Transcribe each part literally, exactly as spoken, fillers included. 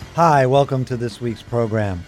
Hi, welcome to this week's program.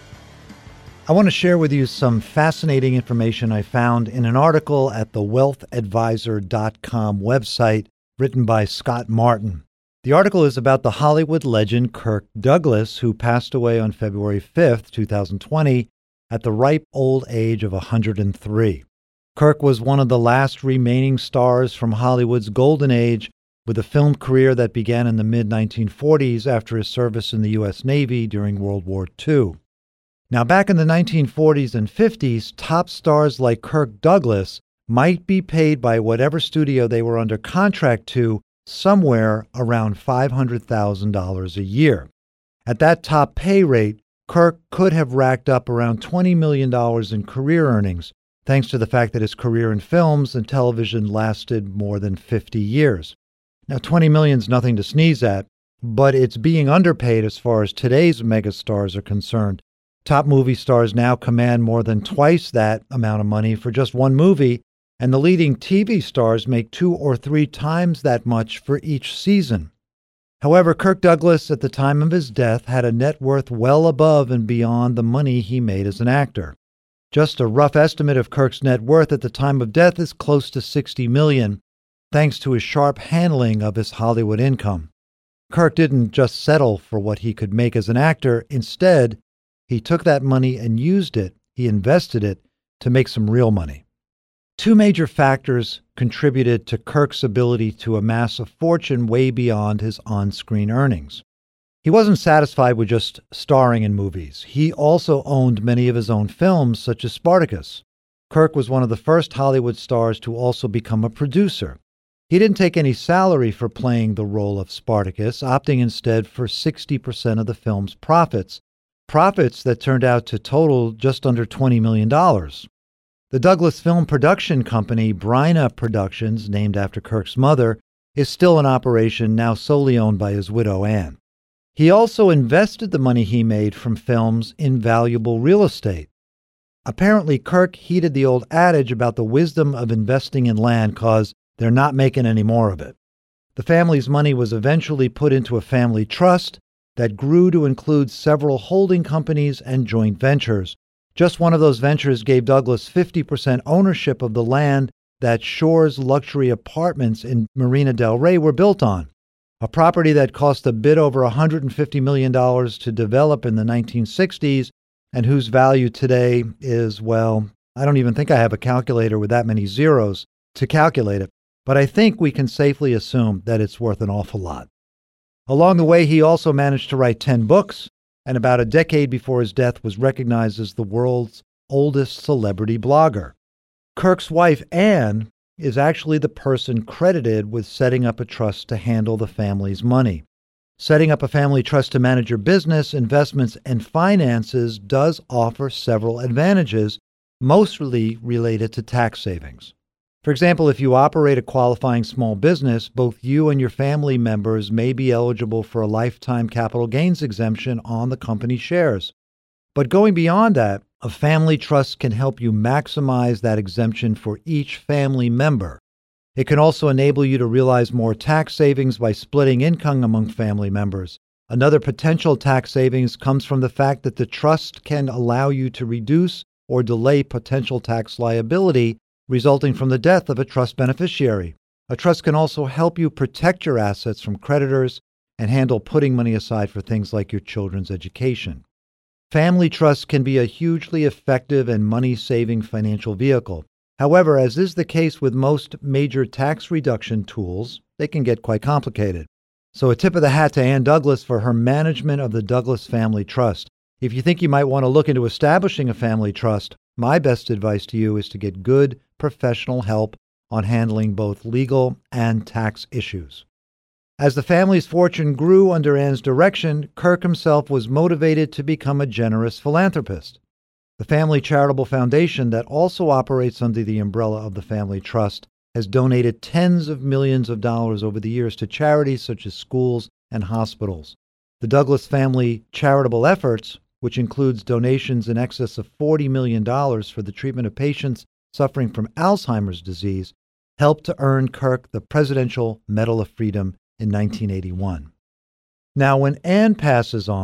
I want to share with you some fascinating information I found in an article at the wealth advisor dot com website written by Scott Martin. The article is about the Hollywood legend Kirk Douglas, who passed away on February fifth, twenty twenty, at the ripe old age of one hundred three. Kirk was one of the last remaining stars from Hollywood's golden age, with a film career that began in the mid nineteen forties after his service in the U S Navy during World War Two. Now, back in the nineteen forties and fifties, top stars like Kirk Douglas might be paid by whatever studio they were under contract to somewhere around five hundred thousand dollars a year. At that top pay rate, Kirk could have racked up around twenty million dollars in career earnings, thanks to the fact that his career in films and television lasted more than fifty years. Now, twenty million dollars is nothing to sneeze at, but it's being underpaid as far as today's megastars are concerned. Top movie stars now command more than twice that amount of money for just one movie, and the leading T V stars make two or three times that much for each season. However, Kirk Douglas, at the time of his death, had a net worth well above and beyond the money he made as an actor. Just a rough estimate of Kirk's net worth at the time of death is close to sixty million dollars, thanks to his sharp handling of his Hollywood income. Kirk didn't just settle for what he could make as an actor. Instead, he took that money and used it, he invested it, to make some real money. Two major factors contributed to Kirk's ability to amass a fortune way beyond his on-screen earnings. He wasn't satisfied with just starring in movies. He also owned many of his own films, such as Spartacus. Kirk was one of the first Hollywood stars to also become a producer. He didn't take any salary for playing the role of Spartacus, opting instead for sixty percent of the film's profits, profits that turned out to total just under twenty million dollars. The Douglas Film Production Company, Bryna Productions, named after Kirk's mother, is still in operation, now solely owned by his widow, Ann. He also invested the money he made from films in valuable real estate. Apparently, Kirk heeded the old adage about the wisdom of investing in land because they're not making any more of it. The family's money was eventually put into a family trust that grew to include several holding companies and joint ventures. Just one of those ventures gave Douglas fifty percent ownership of the land that Shore's luxury apartments in Marina del Rey were built on, a property that cost a bit over one hundred fifty million dollars to develop in the nineteen sixties and whose value today is, well, I don't even think I have a calculator with that many zeros to calculate it, but I think we can safely assume that it's worth an awful lot. Along the way, he also managed to write ten books, and about a decade before his death was recognized as the world's oldest celebrity blogger. Kirk's wife, Ann, is actually the person credited with setting up a trust to handle the family's money. Setting up a family trust to manage your business, investments, and finances does offer several advantages, mostly related to tax savings. For example, if you operate a qualifying small business, both you and your family members may be eligible for a lifetime capital gains exemption on the company shares. But going beyond that, a family trust can help you maximize that exemption for each family member. It can also enable you to realize more tax savings by splitting income among family members. Another potential tax savings comes from the fact that the trust can allow you to reduce or delay potential tax liability resulting from the death of a trust beneficiary. A trust can also help you protect your assets from creditors and handle putting money aside for things like your children's education. Family trusts can be a hugely effective and money-saving financial vehicle. However, as is the case with most major tax reduction tools, they can get quite complicated. So a tip of the hat to Ann Douglas for her management of the Douglas Family Trust. If you think you might want to look into establishing a family trust, my best advice to you is to get good professional help on handling both legal and tax issues. As the family's fortune grew under Ann's direction, Kirk himself was motivated to become a generous philanthropist. The Family Charitable Foundation, that also operates under the umbrella of the Family Trust, has donated tens of millions of dollars over the years to charities such as schools and hospitals. The Douglas Family Charitable Efforts, which includes donations in excess of forty million dollars for the treatment of patients suffering from Alzheimer's disease, helped to earn Kirk the Presidential Medal of Freedom in nineteen eighty-one. Now, when Ann passes on,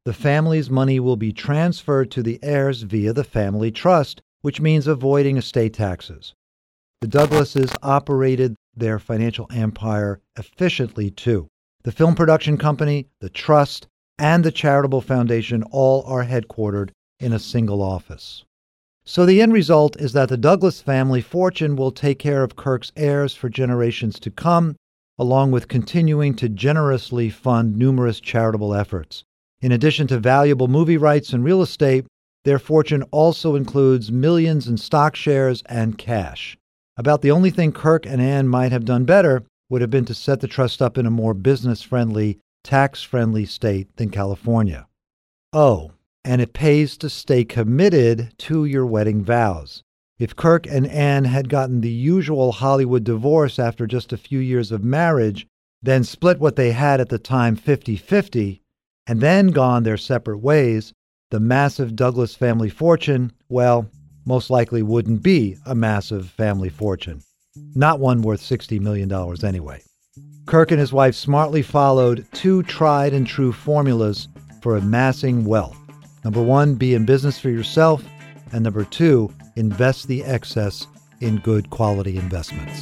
The family's money will be transferred to the heirs via the family trust, which means avoiding estate taxes. The Douglases operated their financial empire efficiently, too. The film production company, the trust, and the charitable foundation all are headquartered in a single office. So the end result is that the Douglas family fortune will take care of Kirk's heirs for generations to come, along with continuing to generously fund numerous charitable efforts. In addition to valuable movie rights and real estate, their fortune also includes millions in stock shares and cash. About the only thing Kirk and Anne might have done better would have been to set the trust up in a more business-friendly, tax-friendly state than California. Oh, and it pays to stay committed to your wedding vows. If Kirk and Anne had gotten the usual Hollywood divorce after just a few years of marriage, then split what they had at the time fifty-fifty, and then gone their separate ways, the massive Douglas family fortune, well, most likely wouldn't be a massive family fortune. Not one worth sixty million dollars anyway. Kirk and his wife smartly followed two tried and true formulas for amassing wealth. Number one, be in business for yourself. And number two, invest the excess in good quality investments.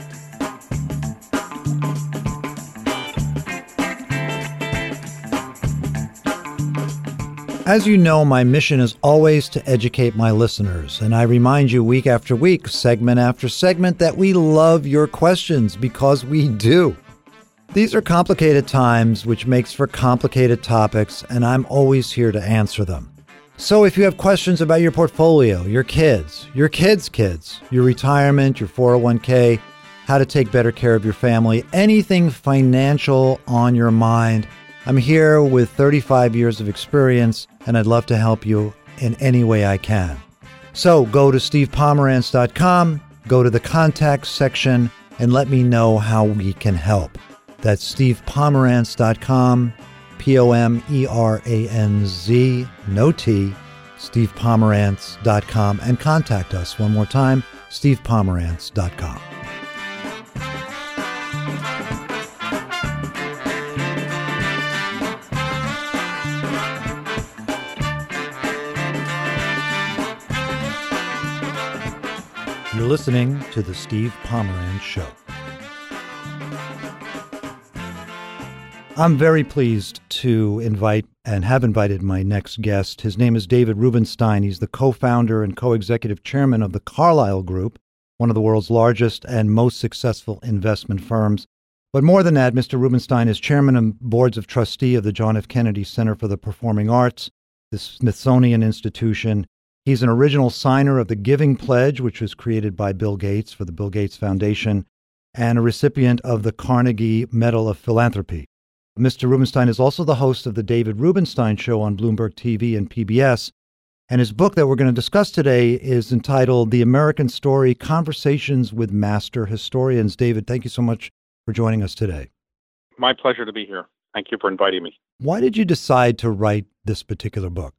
As you know, my mission is always to educate my listeners, and I remind you week after week, segment after segment, that we love your questions, because we do. These are complicated times, which makes for complicated topics, and I'm always here to answer them. So if you have questions about your portfolio, your kids, your kids' kids, your retirement, your four oh one k, how to take better care of your family, anything financial on your mind, I'm here with thirty-five years of experience, and I'd love to help you in any way I can. So go to steve pomerantz dot com, go to the contact section, and let me know how we can help. That's steve pomerantz dot com, P O M E R A N Z, no T, steve pomerantz dot com, and contact us one more time, steve pomerantz dot com. You're listening to The Steve Pomerantz Show. I'm very pleased to invite and have invited my next guest. His name is David Rubenstein. He's the co-founder and co-executive chairman of the Carlyle Group, one of the world's largest and most successful investment firms. But more than that, Mister Rubenstein is chairman and boards of trustee of the John F. Kennedy Center for the Performing Arts, the Smithsonian Institution. He's an original signer of the Giving Pledge, which was created by Bill Gates for the Bill Gates Foundation, and a recipient of the Carnegie Medal of Philanthropy. Mister Rubenstein is also the host of the David Rubenstein Show on Bloomberg T V and P B S, and his book that we're going to discuss today is entitled The American Story: Conversations with Master Historians. David, thank you so much for joining us today. My pleasure to be here. Thank you for inviting me. Why did you decide to write this particular book?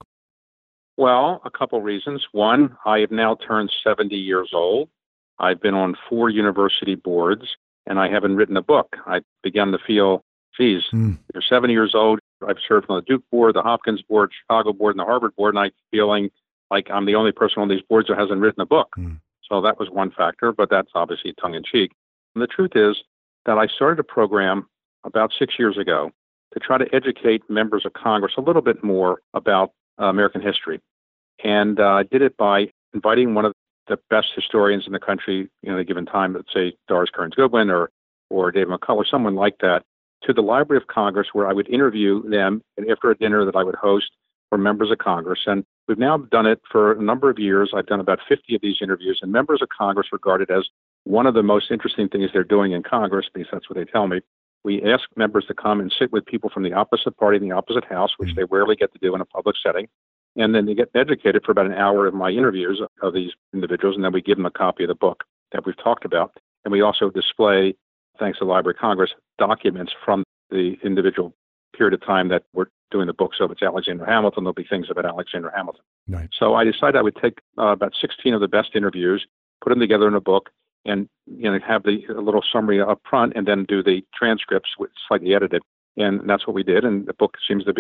Well, a couple reasons. One, I have now turned seventy years old. I've been on four university boards, and I haven't written a book. I began to feel, geez, mm. you're seventy years old. I've served on the Duke board, the Hopkins board, Chicago board, and the Harvard board, and I'm feeling like I'm the only person on these boards who hasn't written a book. Mm. So that was one factor, but that's obviously tongue-in-cheek. And the truth is that I started a program about six years ago to try to educate members of Congress a little bit more about uh, American history. And uh, I did it by inviting one of the best historians in the country, you know, at a given time, let's say Doris Kearns Goodwin or, or David McCullough, someone like that, to the Library of Congress, where I would interview them after a dinner that I would host for members of Congress. And we've now done it for a number of years. I've done about fifty of these interviews, and members of Congress regard it as one of the most interesting things they're doing in Congress, because that's what they tell me. We ask members to come and sit with people from the opposite party in the opposite house, which they rarely get to do in a public setting. And then they get educated for about an hour of my interviews of these individuals, and then we give them a copy of the book that we've talked about. And we also display, thanks to the Library of Congress, documents from the individual period of time that we're doing the book. So if it's Alexander Hamilton, there'll be things about Alexander Hamilton. Right. So I decided I would take uh, about sixteen of the best interviews, put them together in a book, and you know have the a little summary up front, and then do the transcripts, with slightly edited. And that's what we did. And the book seems to be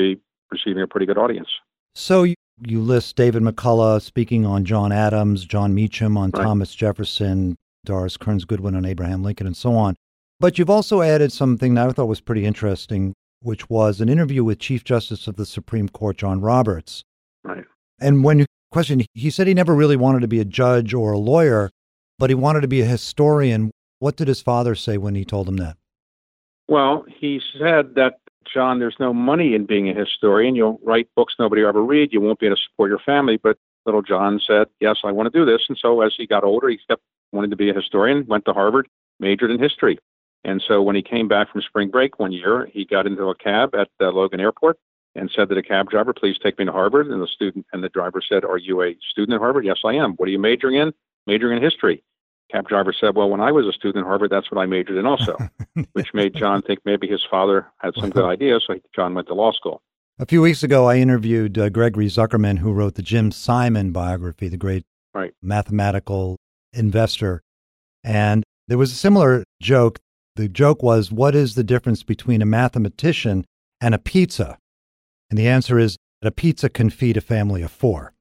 receiving a pretty good audience. So you, you list David McCullough speaking on John Adams, John Meacham on Right. Thomas Jefferson, Doris Kearns Goodwin on Abraham Lincoln, and so on. But you've also added something that I thought was pretty interesting, which was an interview with Chief Justice of the Supreme Court, John Roberts. Right. And when you questioned, he said he never really wanted to be a judge or a lawyer, but he wanted to be a historian. What did his father say when he told him that? Well, he said that, John, there's no money in being a historian. You'll write books nobody will ever read. You won't be able to support your family. But little John said, yes, I want to do this. And so as he got older, he kept wanting to be a historian, went to Harvard, majored in history. And so when he came back from spring break one year, he got into a cab at uh, Logan Airport and said to the cab driver, please take me to Harvard. And the student and the driver said, are you a student at Harvard? Yes, I am. What are you majoring in? Majoring in history. Cab driver said, well, when I was a student at Harvard, that's what I majored in also, which made John think maybe his father had some good ideas. So John went to law school. A few weeks ago, I interviewed uh, Gregory Zuckerman, who wrote the Jim Simon biography, the great right. mathematical investor. And there was a similar joke. The joke was, what is the difference between a mathematician and a pizza? And the answer is that a pizza can feed a family of four.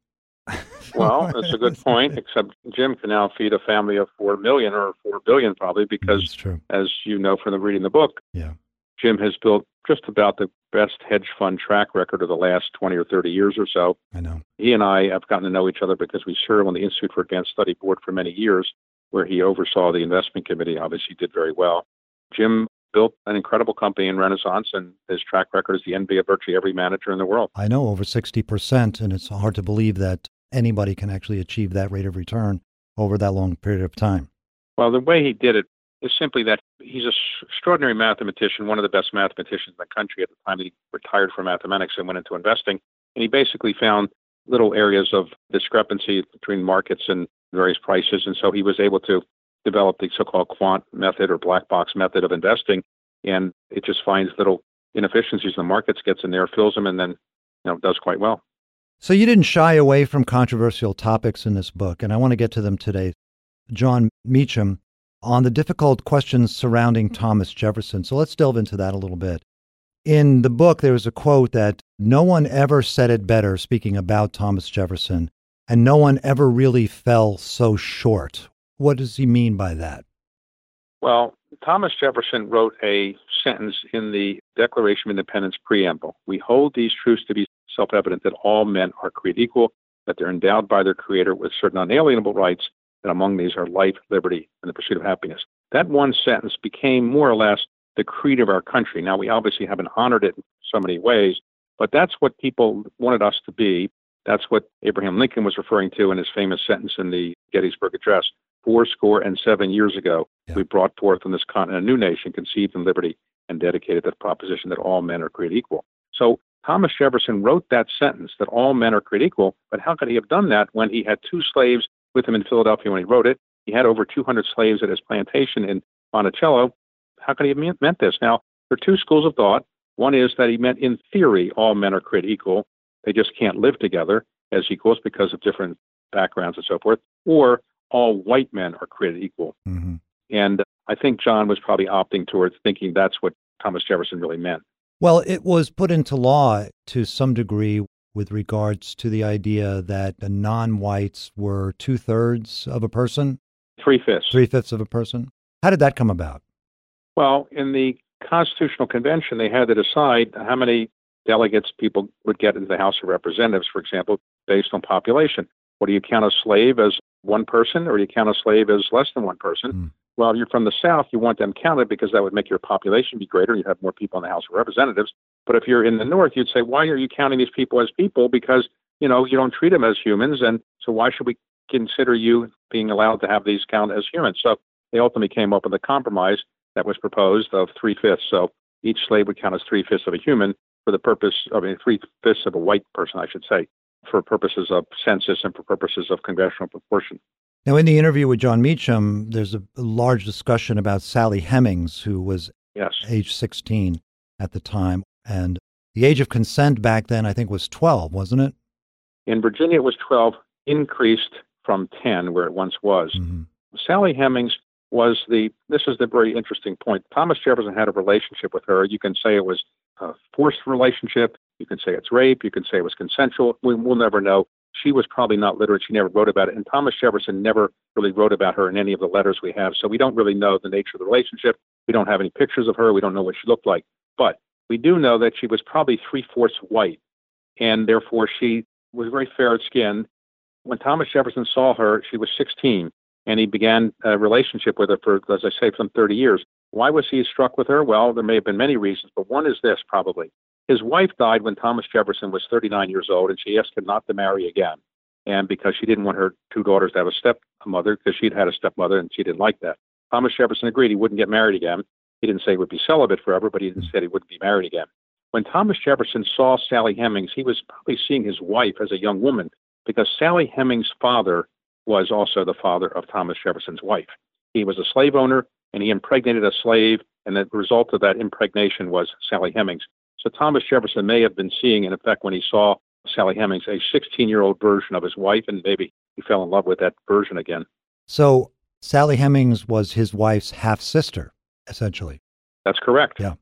Well, that's a good point, except Jim can now feed a family of four million or four billion probably because, true. as you know from the reading the book, yeah. Jim has built just about the best hedge fund track record of the last twenty or thirty years or so. I know. He and I have gotten to know each other because we served on the Institute for Advanced Study board for many years, where he oversaw the investment committee. Obviously did very well. Jim built an incredible company in Renaissance, and his track record is the envy of virtually every manager in the world. I know, over sixty percent, and it's hard to believe that anybody can actually achieve that rate of return over that long period of time. Well, the way he did it is simply that he's an extraordinary mathematician, one of the best mathematicians in the country at the time that he retired from mathematics and went into investing. And he basically found little areas of discrepancy between markets and various prices. And so he was able to develop the so-called quant method or black box method of investing. And it just finds little inefficiencies in the markets, gets in there, fills them, and then you know does quite well. So you didn't shy away from controversial topics in this book, and I want to get to them today. John Meacham, on the difficult questions surrounding Thomas Jefferson. So let's delve into that a little bit. In the book, there was a quote that no one ever said it better, speaking about Thomas Jefferson, and no one ever really fell so short. What does he mean by that? Well, Thomas Jefferson wrote a sentence in the Declaration of Independence preamble. We hold these truths to be self-evident that all men are created equal, that they're endowed by their Creator with certain unalienable rights, and among these are life, liberty, and the pursuit of happiness. That one sentence became more or less the creed of our country. Now, we obviously haven't honored it in so many ways, but that's what people wanted us to be. That's what Abraham Lincoln was referring to in his famous sentence in the Gettysburg Address. Four score and seven years ago, yeah. we brought forth on this continent a new nation conceived in liberty and dedicated to the proposition that all men are created equal. So Thomas Jefferson wrote that sentence that all men are created equal, but how could he have done that when he had two slaves with him in Philadelphia when he wrote it? He had over two hundred slaves at his plantation in Monticello. How could he have meant this? Now, there are two schools of thought. One is that he meant in theory all men are created equal. They just can't live together as equals because of different backgrounds and so forth. Or all white men are created equal. Mm-hmm. And I think John was probably opting towards thinking that's what Thomas Jefferson really meant. Well, it was put into law to some degree with regards to the idea that the non-whites were two-thirds of a person? Three-fifths. Three-fifths of a person? How did that come about? Well, in the Constitutional Convention, they had to decide how many delegates people would get into the House of Representatives, for example, based on population. What do you count a slave as one person, or do you count a slave as less than one person? Mm. Well, if you're from the South, you want them counted because that would make your population be greater. You'd have more people in the House of Representatives. But if you're in the North, you'd say, why are you counting these people as people? Because, you know, you don't treat them as humans. And so why should we consider you being allowed to have these count as humans? So they ultimately came up with a compromise that was proposed of three-fifths. So each slave would count as three-fifths of a human for the purpose of, I mean, three-fifths of a white person, I should say, for purposes of census and for purposes of congressional proportion. Now, in the interview with John Meacham, there's a, a large discussion about Sally Hemings, who was yes. age sixteen at the time. And the age of consent back then, I think, was twelve, wasn't it? In Virginia, it was twelve, increased from ten, where it once was. Mm-hmm. Sally Hemings was the, this is the very interesting point. Thomas Jefferson had a relationship with her. You can say it was a forced relationship. You can say it's rape. You can say it was consensual. We, we'll never know. She was probably not literate. She never wrote about it. And Thomas Jefferson never really wrote about her in any of the letters we have. So we don't really know the nature of the relationship. We don't have any pictures of her. We don't know what she looked like. But we do know that she was probably three-fourths white, and therefore she was very fair-skinned. When Thomas Jefferson saw her, she was sixteen, and he began a relationship with her for, as I say, some thirty years. Why was he struck with her? Well, there may have been many reasons, but one is this probably. His wife died when Thomas Jefferson was thirty-nine years old, and she asked him not to marry again. And because she didn't want her two daughters to have a stepmother, because she'd had a stepmother, and she didn't like that. Thomas Jefferson agreed he wouldn't get married again. He didn't say he would be celibate forever, but he didn't say he wouldn't be married again. When Thomas Jefferson saw Sally Hemings, he was probably seeing his wife as a young woman, because Sally Hemings' father was also the father of Thomas Jefferson's wife. He was a slave owner, and he impregnated a slave, and the result of that impregnation was Sally Hemings. So Thomas Jefferson may have been seeing, in effect, when he saw Sally Hemings, a sixteen-year-old version of his wife, and maybe he fell in love with that version again. So Sally Hemings was his wife's half-sister, essentially. That's correct. Yeah.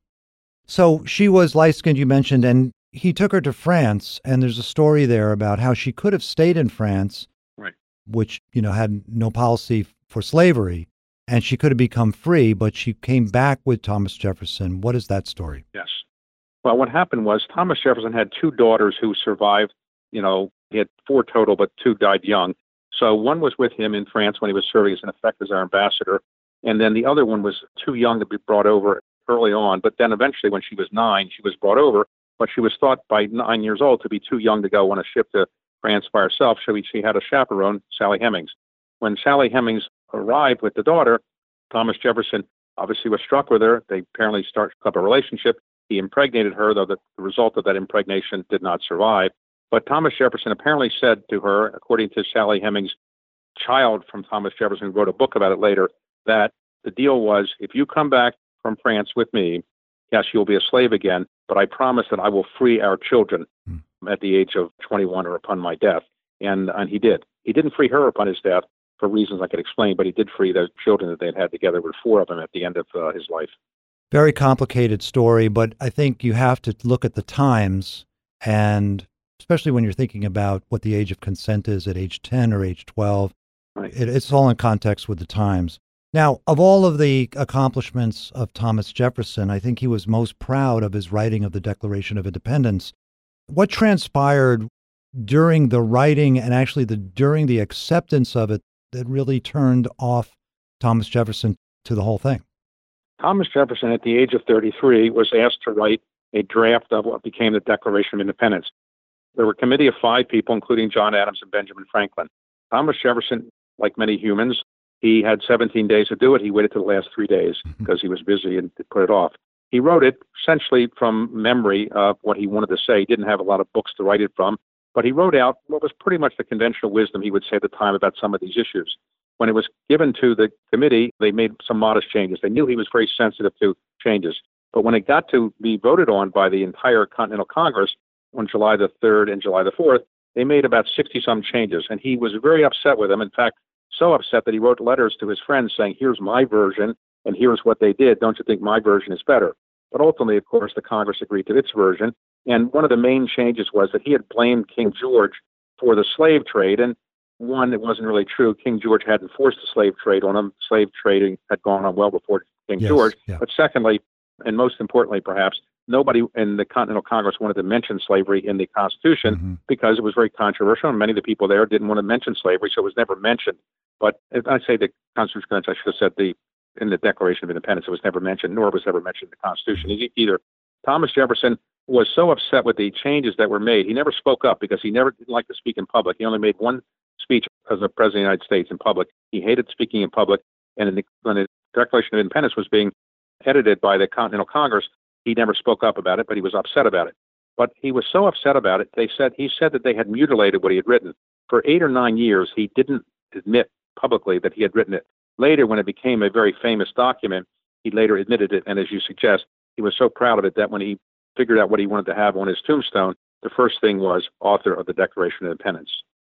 So she was light-skinned, you mentioned, and he took her to France, and there's a story there about how she could have stayed in France, right, which, you know, had no policy for slavery, and she could have become free, but she came back with Thomas Jefferson. What is that story? Yes. Well, what happened was Thomas Jefferson had two daughters who survived. You know, he had four total, but two died young. So one was with him in France when he was serving as in effect as our ambassador, and then the other one was too young to be brought over early on. But then eventually, when she was nine, she was brought over, but she was thought by nine years old to be too young to go on a ship to France by herself. So she had a chaperone, Sally Hemings. When Sally Hemings arrived with the daughter, Thomas Jefferson obviously was struck with her. They apparently started up a relationship. He impregnated her, though the result of that impregnation did not survive. But Thomas Jefferson apparently said to her, according to Sally Hemings' child from Thomas Jefferson, who wrote a book about it later, that the deal was, if you come back from France with me, yes, you'll be a slave again, but I promise that I will free our children mm. at the age of twenty-one or upon my death. And, and he did. He didn't free her upon his death for reasons I could explain, but he did free the children that they had had together. With four of them at the end of uh, his life. Very complicated story, but I think you have to look at the times, and especially when you're thinking about what the age of consent is at age ten or age twelve, right. it, it's all in context with the times. Now, of all of the accomplishments of Thomas Jefferson, I think he was most proud of his writing of the Declaration of Independence. What transpired during the writing and actually the during the acceptance of it that really turned off Thomas Jefferson to the whole thing? Thomas Jefferson, at the age of thirty-three, was asked to write a draft of what became the Declaration of Independence. There were a committee of five people, including John Adams and Benjamin Franklin. Thomas Jefferson, like many humans, he had seventeen days to do it. He waited to the last three days because he was busy and put it off. He wrote it essentially from memory of what he wanted to say. He didn't have a lot of books to write it from, but he wrote out what was pretty much the conventional wisdom he would say at the time about some of these issues. When it was given to the committee, they made some modest changes. They knew he was very sensitive to changes. But when it got to be voted on by the entire Continental Congress on July the third and July the fourth, they made about sixty-some changes. And he was very upset with them. In fact, so upset that he wrote letters to his friends saying, here's my version, and here's what they did. Don't you think my version is better? But ultimately, of course, the Congress agreed to its version. And one of the main changes was that he had blamed King George for the slave trade. And one, it wasn't really true. King George hadn't forced the slave trade on him. Slave trading had gone on well before King yes, George. Yeah. But secondly, and most importantly perhaps, nobody in the Continental Congress wanted to mention slavery in the Constitution mm-hmm. because it was very controversial, and many of the people there didn't want to mention slavery, so it was never mentioned. But if I say the Constitution, I should have said the in the Declaration of Independence, it was never mentioned, nor was ever mentioned in the Constitution either. Thomas Jefferson was so upset with the changes that were made, he never spoke up because he never didn't like to speak in public. He only made one speech as a president of the United States in public. He hated speaking in public, and in the, when the Declaration of Independence was being edited by the Continental Congress, he never spoke up about it, but he was upset about it. But he was so upset about it, they said he said that they had mutilated what he had written. For eight or nine years, he didn't admit publicly that he had written it. Later, when it became a very famous document, he later admitted it, and as you suggest, he was so proud of it that when he figured out what he wanted to have on his tombstone, the first thing was author of the Declaration of Independence.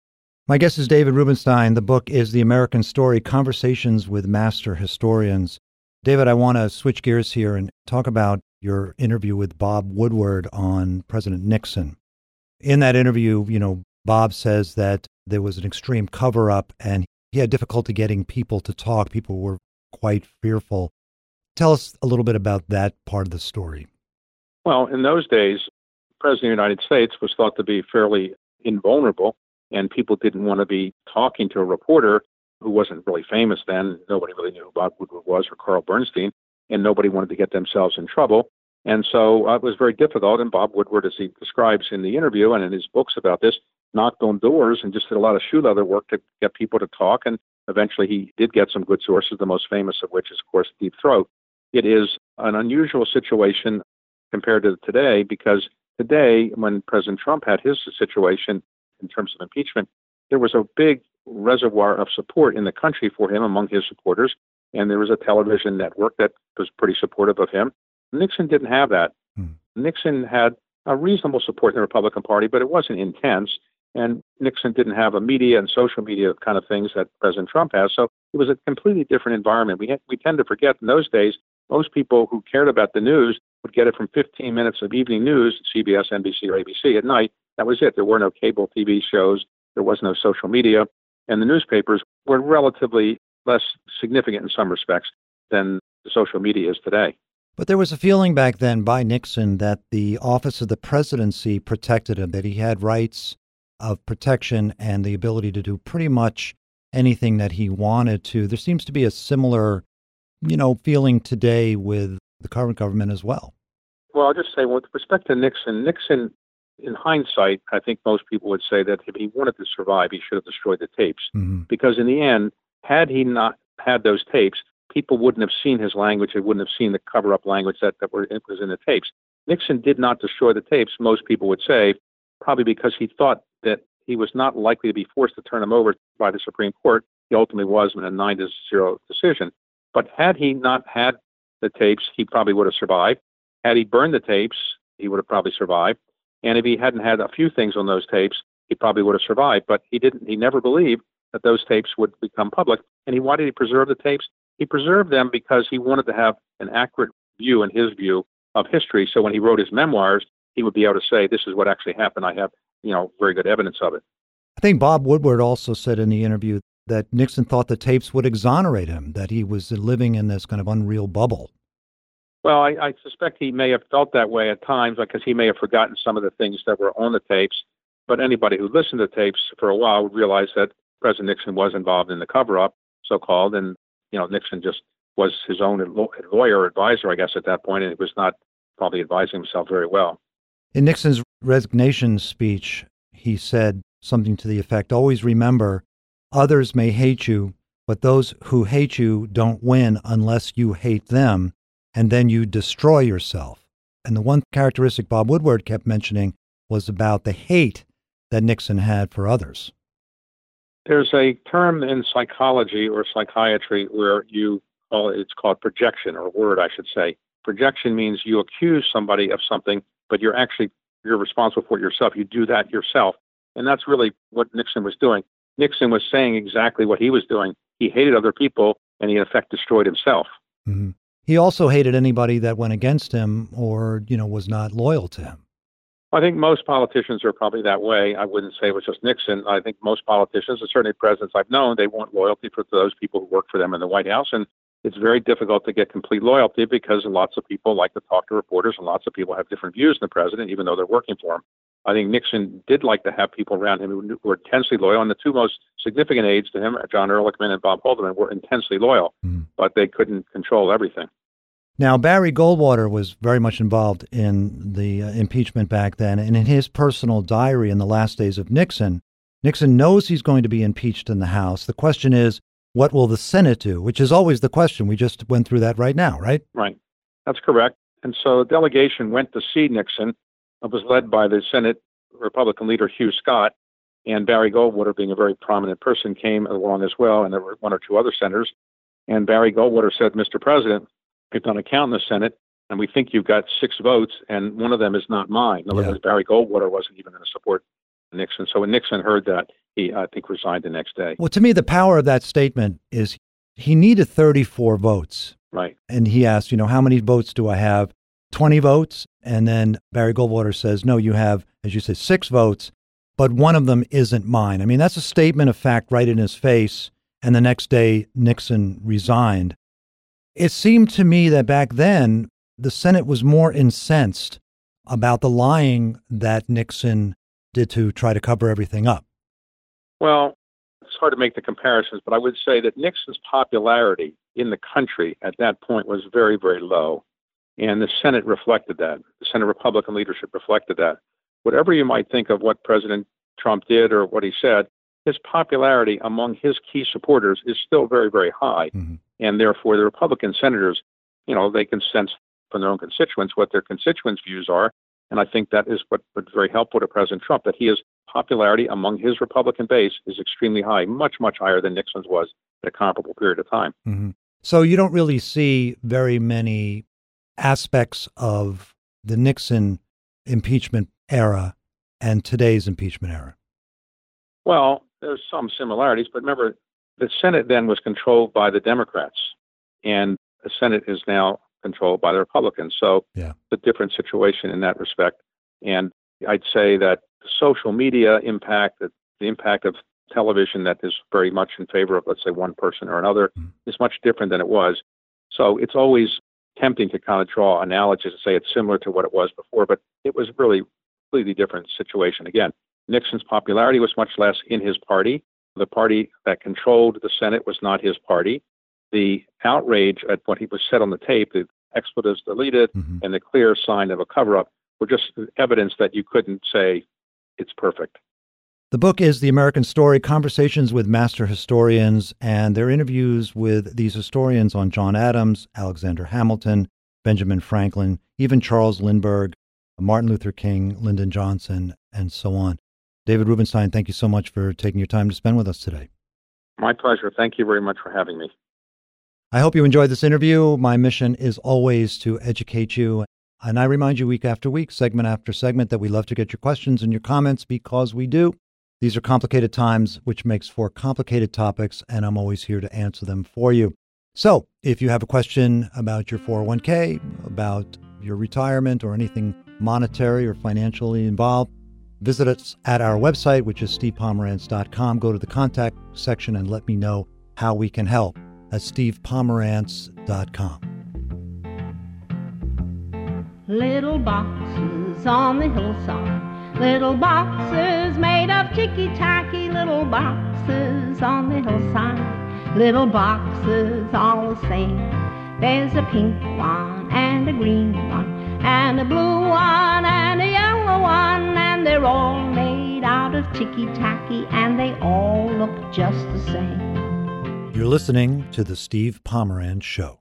My guest is David Rubenstein. The book is The American Story, Conversations with Master Historians. David, I want to switch gears here and talk about your interview with Bob Woodward on President Nixon. In that interview, you know, Bob says that there was an extreme cover-up and he had difficulty getting people to talk. People were quite fearful. Tell us a little bit about that part of the story. Well, in those days, the President of the United States was thought to be fairly invulnerable, and people didn't want to be talking to a reporter who wasn't really famous then. Nobody really knew who Bob Woodward was or Carl Bernstein, and nobody wanted to get themselves in trouble. And so uh, it was very difficult, and Bob Woodward, as he describes in the interview and in his books about this, knocked on doors and just did a lot of shoe leather work to get people to talk, and eventually he did get some good sources, the most famous of which is, of course, Deep Throat. It is an unusual situation compared to today, because today, when President Trump had his situation in terms of impeachment, there was a big reservoir of support in the country for him among his supporters, and there was a television network that was pretty supportive of him. Nixon didn't have that. Hmm. Nixon had a reasonable support in the Republican Party, but it wasn't intense, and Nixon didn't have a media and social media kind of things that President Trump has, so it was a completely different environment. We, had, we tend to forget in those days, most people who cared about the news would get it from fifteen minutes of evening news, C B S, N B C, or A B C at night. That was it. There were no cable T V shows. There was no social media. And the newspapers were relatively less significant in some respects than the social media is today. But there was a feeling back then by Nixon that the office of the presidency protected him, that he had rights of protection and the ability to do pretty much anything that he wanted to. There seems to be a similar, you know, feeling today with the current government as well. Well, I'll just say, with respect to Nixon, Nixon, in hindsight, I think most people would say that if he wanted to survive, he should have destroyed the tapes. Mm-hmm. Because in the end, had he not had those tapes, people wouldn't have seen his language. They wouldn't have seen the cover-up language that, that were, it was in the tapes. Nixon did not destroy the tapes, most people would say, probably because he thought that he was not likely to be forced to turn them over by the Supreme Court. He ultimately was in a nine to zero decision. But had he not had the tapes, he probably would have survived. Had he burned the tapes, he would have probably survived. And if he hadn't had a few things on those tapes, he probably would have survived. But he didn't. He never believed that those tapes would become public. And he, why did he preserve the tapes? He preserved them because he wanted to have an accurate view, in his view, of history. So when he wrote his memoirs, he would be able to say, this is what actually happened. I have, you know, very good evidence of it. I think Bob Woodward also said in the interview that Nixon thought the tapes would exonerate him, that he was living in this kind of unreal bubble. Well, I, I suspect he may have felt that way at times, because he may have forgotten some of the things that were on the tapes. But anybody who listened to the tapes for a while would realize that President Nixon was involved in the cover-up, so-called, and you know, Nixon just was his own lawyer, advisor, I guess, at that point, and he was not probably advising himself very well. In Nixon's resignation speech, he said something to the effect, always remember, others may hate you, but those who hate you don't win unless you hate them, and then you destroy yourself. And the one characteristic Bob Woodward kept mentioning was about the hate that Nixon had for others. There's a term in psychology or psychiatry where you call it, it's called projection, or word, I should say. Projection means you accuse somebody of something, but you're actually, you're responsible for it yourself. You do that yourself. And that's really what Nixon was doing. Nixon was saying exactly what he was doing. He hated other people, and he in effect destroyed himself. Mm-hmm. He also hated anybody that went against him or, you know, was not loyal to him. I think most politicians are probably that way. I wouldn't say it was just Nixon. I think most politicians, and certainly presidents I've known, they want loyalty for those people who work for them in the White House. And it's very difficult to get complete loyalty because lots of people like to talk to reporters, and lots of people have different views than the president, even though they're working for him. I think Nixon did like to have people around him who were intensely loyal, and the two most significant aides to him, John Ehrlichman and Bob Haldeman, were intensely loyal, mm. but they couldn't control everything. Now, Barry Goldwater was very much involved in the uh, impeachment back then, and in his personal diary in the last days of Nixon, Nixon knows he's going to be impeached in the House. The question is, what will the Senate do? Which is always the question. We just went through that right now, right? Right. That's correct. And so a delegation went to see Nixon. It was led by the Senate Republican leader Hugh Scott, and Barry Goldwater, being a very prominent person, came along as well, and there were one or two other senators. And Barry Goldwater said, Mister President, we've done a count in the Senate, and we think you've got six votes, and one of them is not mine. In other words, Barry Goldwater wasn't even going to support Nixon. So when Nixon heard that, he, I think, resigned the next day. Well, to me, the power of that statement is he needed thirty-four votes. Right. And he asked, you know, how many votes do I have? twenty votes. And then Barry Goldwater says, no, you have, as you say, six votes, but one of them isn't mine. I mean, that's a statement of fact right in his face. And the next day, Nixon resigned. It seemed to me that back then, the Senate was more incensed about the lying that Nixon did to try to cover everything up. Well, it's hard to make the comparisons, but I would say that Nixon's popularity in the country at that point was very, very low. And the Senate reflected that. The Senate Republican leadership reflected that. Whatever you might think of what President Trump did or what he said, his popularity among his key supporters is still very, very high. Mm-hmm. And therefore, the Republican senators, you know, they can sense from their own constituents what their constituents' views are. And I think that is what was very helpful to President Trump, that his popularity among his Republican base is extremely high, much, much higher than Nixon's was at a comparable period of time. Mm-hmm. So you don't really see very many aspects of the Nixon impeachment era and today's impeachment era. Well, there's some similarities, but remember, the Senate then was controlled by the Democrats, and the Senate is now controlled by the Republicans. So yeah. It's a different situation in that respect. And I'd say that the social media impact, the, the impact of television that is very much in favor of, let's say, one person or another, mm. is much different than it was. So it's always tempting to kind of draw analogies and say it's similar to what it was before, but it was really a completely different situation. Again, Nixon's popularity was much less in his party. The party that controlled the Senate was not his party. The outrage at what he was said on the tape, the expletives deleted, mm-hmm. and the clear sign of a cover-up were just evidence that you couldn't say it's perfect. The book is The American Story, Conversations with Master Historians, and their interviews with these historians on John Adams, Alexander Hamilton, Benjamin Franklin, even Charles Lindbergh, Martin Luther King, Lyndon Johnson, and so on. David Rubenstein, thank you so much for taking your time to spend with us today. My pleasure. Thank you very much for having me. I hope you enjoyed this interview. My mission is always to educate you. And I remind you week after week, segment after segment, that we love to get your questions and your comments because we do. These are complicated times, which makes for complicated topics, and I'm always here to answer them for you. So if you have a question about your four oh one k, about your retirement, or anything monetary or financially involved, visit us at our website, which is steve pomerantz dot com. Go to the contact section and let me know how we can help at steve pomerantz dot com. Little boxes on the hillside, little boxes made of ticky-tacky, little boxes on the hillside, little boxes all the same. There's a pink one and a green one and a blue one and a yellow one, and they're all made out of ticky-tacky, and they all look just the same. You're listening to The Steve Pomerantz Show.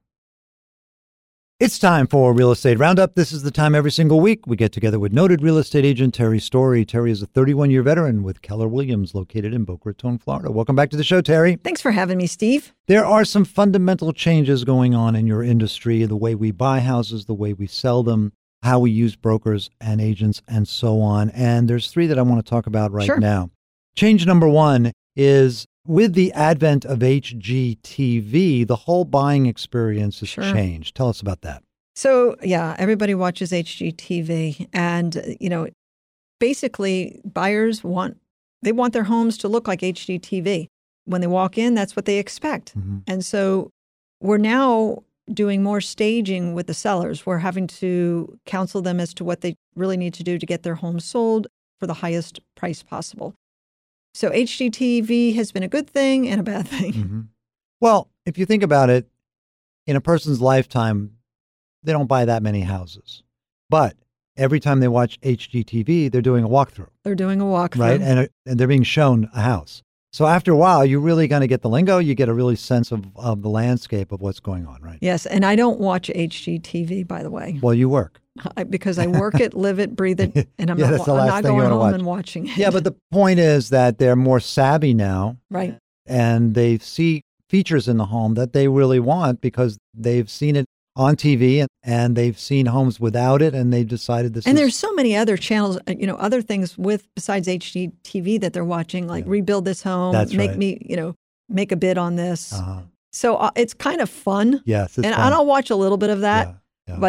It's time for Real Estate Roundup. This is the time every single week we get together with noted real estate agent Terry Story. Terry is a thirty-one-year veteran with Keller Williams, located in Boca Raton, Florida. Welcome back to the show, Terry. Thanks for having me, Steve. There are some fundamental changes going on in your industry, the way we buy houses, the way we sell them, how we use brokers and agents, and so on. And there's three that I want to talk about right sure. now. Change number one is, with the advent of H G T V, the whole buying experience has sure. changed. Tell us about that. So, yeah, everybody watches H G T V. And, you know, basically buyers want, they want their homes to look like H G T V. When they walk in, that's what they expect. Mm-hmm. And so we're now doing more staging with the sellers. We're having to counsel them as to what they really need to do to get their home sold for the highest price possible. So H G T V has been a good thing and a bad thing. Mm-hmm. Well, if you think about it, in a person's lifetime, they don't buy that many houses. But every time they watch H G T V, they're doing a walkthrough. They're doing a walkthrough. Right? And, and they're being shown a house. So after a while, you really kind of get the lingo. You get a really sense of, of the landscape of what's going on, right? Yes. And I don't watch H G T V, by the way. Well, you work. I, because I work it, live it, breathe it, and I'm yeah, not, that's the I'm last not thing going you home watch. and watching it. Yeah, but the point is that they're more savvy now. Right. And they see features in the home that they really want because they've seen it on T V and, and they've seen homes without it, and they've decided this and is... there's so many other channels, you know, other things with besides H G T V that they're watching, like yeah. Rebuild This Home, That's make right. me, you know, make a bid on this. Uh-huh. So uh, it's kind of fun. Yes, it's and fun. I'll watch a little bit of that, yeah, yeah. but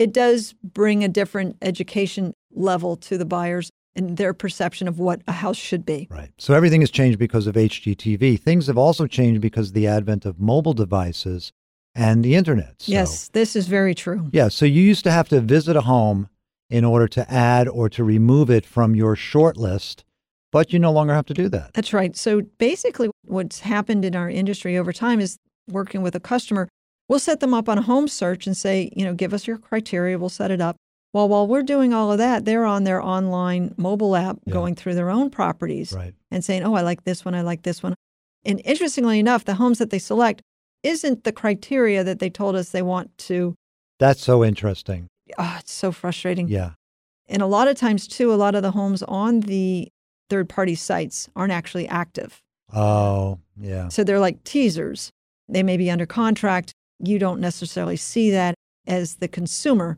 it does bring a different education level to the buyers and their perception of what a house should be. Right. So everything has changed because of H G T V. Things have also changed because of the advent of mobile devices and the internet. So, yes, this is very true. Yeah. So you used to have to visit a home in order to add or to remove it from your short list, but you no longer have to do that. That's right. So basically what's happened in our industry over time is working with a customer, we'll set them up on a home search and say, you know, give us your criteria, we'll set it up. Well, while we're doing all of that, they're on their online mobile app Yeah. going through their own properties Right. and saying, oh, I like this one, I like this one. And interestingly enough, the homes that they select isn't the criteria that they told us they want to. That's so interesting. Oh, it's so frustrating. Yeah. And a lot of times, too, a lot of the homes on the third-party sites aren't actually active. Oh, yeah. So they're like teasers. They may be under contract. You don't necessarily see that as the consumer.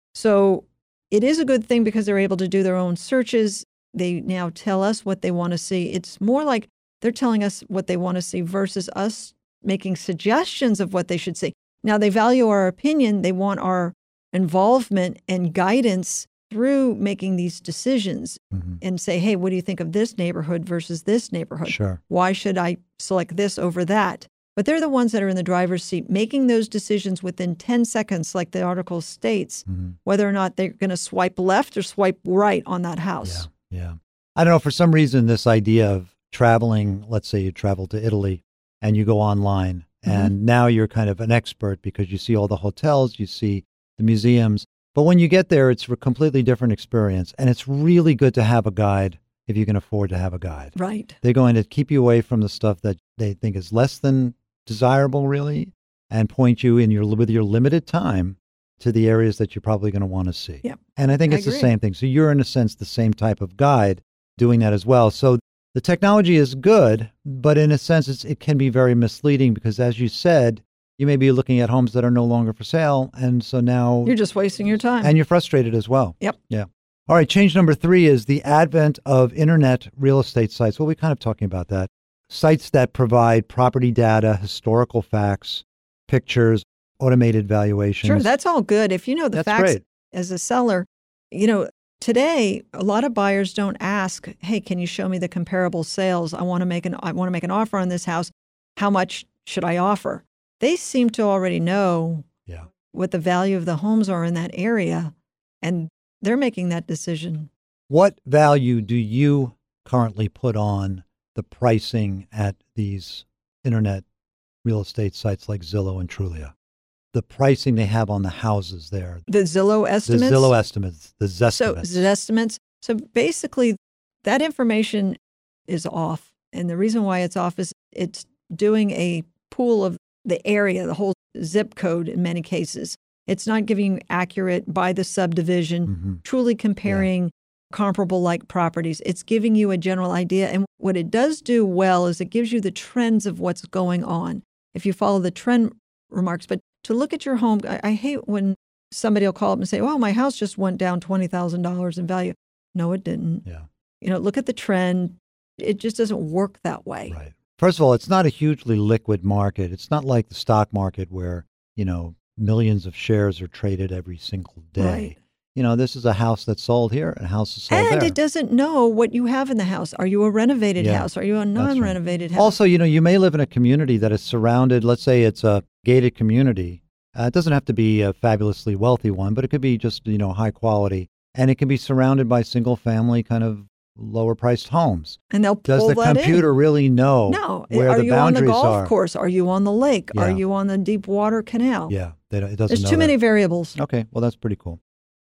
So it is a good thing because they're able to do their own searches. They now tell us what they want to see. It's more like they're telling us what they want to see versus us making suggestions of what they should see. Now, they value our opinion. They want our involvement and guidance through making these decisions Mhm. and say, hey, what do you think of this neighborhood versus this neighborhood? Sure. Why should I select this over that? But they're the ones that are in the driver's seat, making those decisions within ten seconds, like the article states, Mhm. whether or not they're going to swipe left or swipe right on that house. Yeah. Yeah. I don't know. For some reason, this idea of traveling, let's say you travel to Italy and you go online Mhm. and now you're kind of an expert because you see all the hotels, you see the museums. But when you get there, it's a completely different experience. And it's really good to have a guide if you can afford to have a guide. Right. They're going to keep you away from the stuff that they think is less than desirable, really, and point you in your with your limited time to the areas that you're probably going to want to see. Yep. And I think I it's the agree. same thing. So you're, in a sense, the same type of guide doing that as well. So the technology is good, but in a sense, it's, it can be very misleading because, as you said, you may be looking at homes that are no longer for sale. And so now You're just wasting your time. and you're frustrated as well. Yep. Yeah. All right. Change number three is the advent of internet real estate sites. Well, we're kind of talking about that. Sites that provide property data, historical facts, pictures, automated valuations. Sure, that's all good. If you know the That's facts great. as a seller, you know, today a lot of buyers don't ask, "Hey, can you show me the comparable sales? I want to make an I want to make an offer on this house. How much should I offer?" They seem to already know Yeah. what the value of the homes are in that area, and they're making that decision. What value do you currently put on the pricing at these internet real estate sites like Zillow and Trulia? The pricing they have on the houses there, The Zillow estimates. the Zillow estimates, the So Zestimates. Zestimates. So basically, that information is off, and the reason why it's off is it's doing a pool of the area, the whole zip code in many cases. It's not giving you accurate by the subdivision, Mhm. truly comparing comparable like properties. It's giving you a general idea. And what it does do well is it gives you the trends of what's going on if you follow the trend remarks. But to look at your home, I, I hate when somebody will call up and say, well, my house just went down twenty thousand dollars in value. No, it didn't. Yeah. You know, look at the trend. It just doesn't work that way. Right. First of all, it's not a hugely liquid market. It's not like the stock market where, you know, millions of shares are traded every single day. Right. You know, this is a house that's sold here and a house is sold And there. it doesn't know what you have in the house. Are you a renovated Yeah, house? Are you a right. non-renovated house? Also, you know, you may live in a community that is surrounded, let's say it's a gated community. Uh, it doesn't have to be a fabulously wealthy one, but it could be just, you know, high quality. And it can be surrounded by single family kind of lower priced homes. and they'll Does pull the that computer in. really know No. where Are the you on the boundaries golf are? course? Are you on the lake? Are Yeah. you on the deep water canal? Yeah, they don't, it doesn't There's know too many that. variables. Okay, well, that's pretty cool.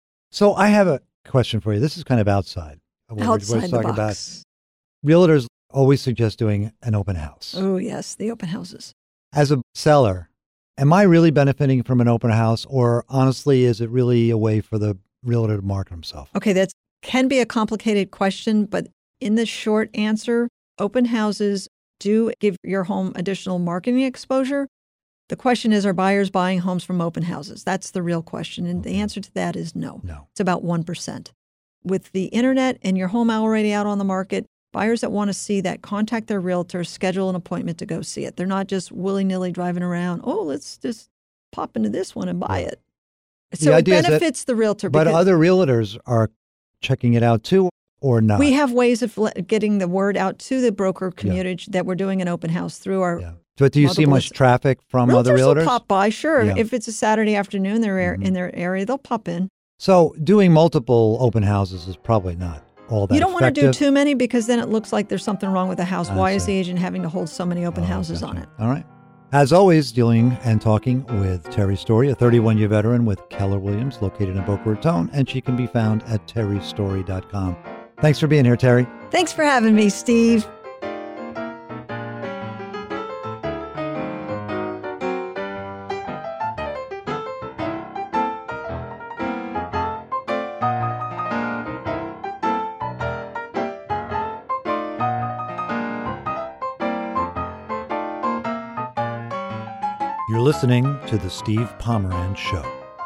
So I have a question for you. This is kind of outside of what we're- we're Outside the talking about. box. Realtors always suggest doing an open house. Oh, yes, the open houses. As a seller, am I really benefiting from an open house, or honestly, is it really a way for the realtor to market himself? Okay, that can be a complicated question, but in the short answer, open houses do give your home additional marketing exposure. The question is, are buyers buying homes from open houses? That's the real question. And Okay. the answer to that is no. No. It's about one percent. With the internet and your home already out on the market, buyers that want to see that contact their realtor, schedule an appointment to go see it. They're not just willy-nilly driving around, oh, let's just pop into this one and buy Yeah. it. So the it idea is that, benefits the realtor. but because other realtors are checking it out too, or not? we have ways of le- getting the word out to the broker community that we're doing an open house through our. Yeah. But do you see multiple much list- traffic from Realtors other realtors? will pop by, sure. Yeah. If it's a Saturday afternoon, they're Mhm. in their area, they'll pop in. So doing multiple open houses is probably not all that You don't want to do effective. too many because then it looks like there's something wrong with the house. I Why is see. the agent having to hold so many open Oh, houses gotcha. on it? All right. As always, dealing and talking with Terry Story, a thirty-one-year veteran with Keller Williams, located in Boca Raton, and she can be found at terry story dot com. Thanks for being here, Terry. Thanks for having me, Steve. You're listening to The Steve Pomeranz Show.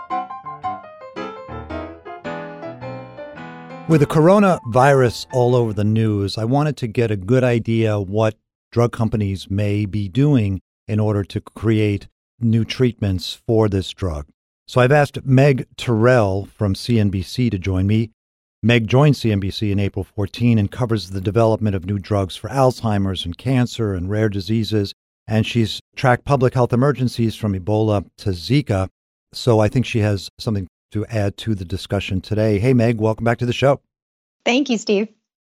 With the coronavirus all over the news, I wanted to get a good idea what drug companies may be doing in order to create new treatments for this drug. So I've asked Meg Terrell from C N B C to join me. Meg joined C N B C in April fourteenth and covers the development of new drugs for Alzheimer's and cancer and rare diseases. And she's tracked public health emergencies from Ebola to Zika. So I think she has something to add to the discussion today. Hey, Meg, welcome back to the show. Thank you, Steve.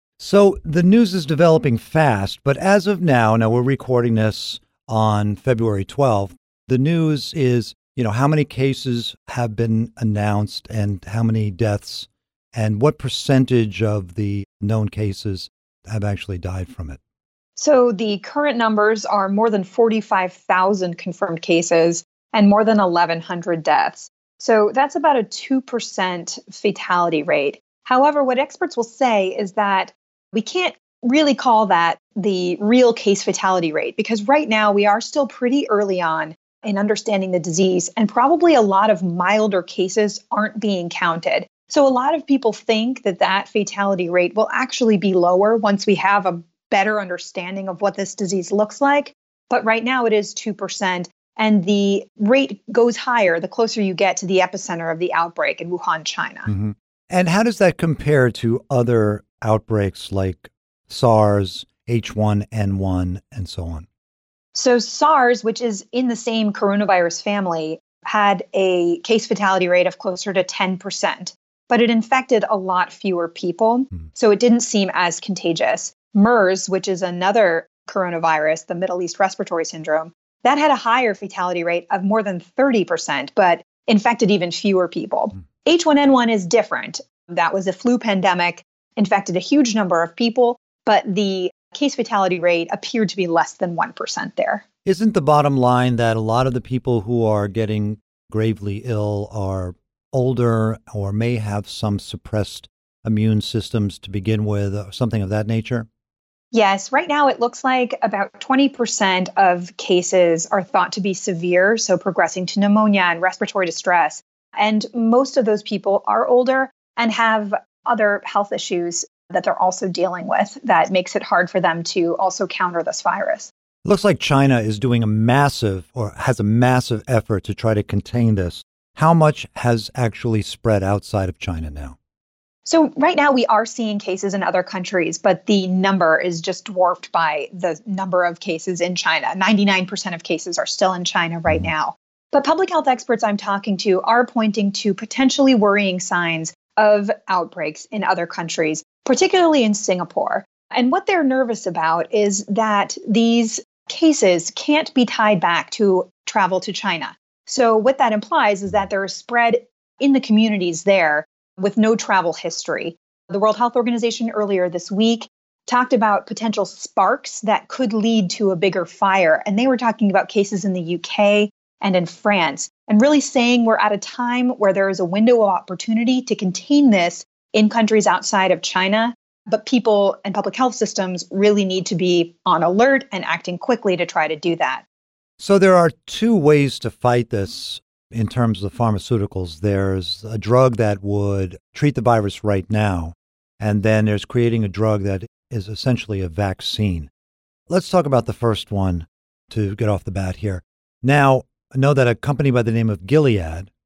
So the news is developing fast, but as of now, now we're recording this on February twelfth, the news is, you know, how many cases have been announced and how many deaths and what percentage of the known cases have actually died from it. So the current numbers are more than forty-five thousand confirmed cases and more than eleven hundred deaths. So that's about a two percent fatality rate. However, what experts will say is that we can't really call that the real case fatality rate because right now we are still pretty early on in understanding the disease and probably a lot of milder cases aren't being counted. So a lot of people think that that fatality rate will actually be lower once we have a better understanding of what this disease looks like. But right now it is two percent. And the rate goes higher the closer you get to the epicenter of the outbreak in Wuhan, China. Mm-hmm. And how does that compare to other outbreaks like SARS, H one N one, and so on? So SARS, which is in the same coronavirus family, had a case fatality rate of closer to ten percent, but it infected a lot fewer people. Mm-hmm. So it didn't seem as contagious. MERS, which is another coronavirus, the Middle East Respiratory Syndrome, that had a higher fatality rate of more than thirty percent, but infected even fewer people. Mm. H one N one is different. That was a flu pandemic, infected a huge number of people, but the case fatality rate appeared to be less than one percent there. Isn't the bottom line that a lot of the people who are getting gravely ill are older or may have some suppressed immune systems to begin with, or something of that nature? Yes, right now it looks like about twenty percent of cases are thought to be severe, so progressing to pneumonia and respiratory distress. And most of those people are older and have other health issues that they're also dealing with that makes it hard for them to also counter this virus. It looks like China is doing a massive or has a massive effort to try to contain this. How much has actually spread outside of China now? So right now we are seeing cases in other countries, but the number is just dwarfed by the number of cases in China. ninety-nine percent of cases are still in China right mm-hmm. now. But public health experts I'm talking to are pointing to potentially worrying signs of outbreaks in other countries, particularly in Singapore. And what they're nervous about is that these cases can't be tied back to travel to China. So what that implies is that there is spread in the communities there with no travel history. The World Health Organization earlier this week talked about potential sparks that could lead to a bigger fire. And they were talking about cases in the U K and in France, and really saying we're at a time where there is a window of opportunity to contain this in countries outside of China. But people and public health systems really need to be on alert and acting quickly to try to do that. So there are two ways to fight this. In terms of pharmaceuticals, there's a drug that would treat the virus right now, and then there's creating a drug that is essentially a vaccine. Let's talk about the first one to get off the bat here. Now, I know that a company by the name of Gilead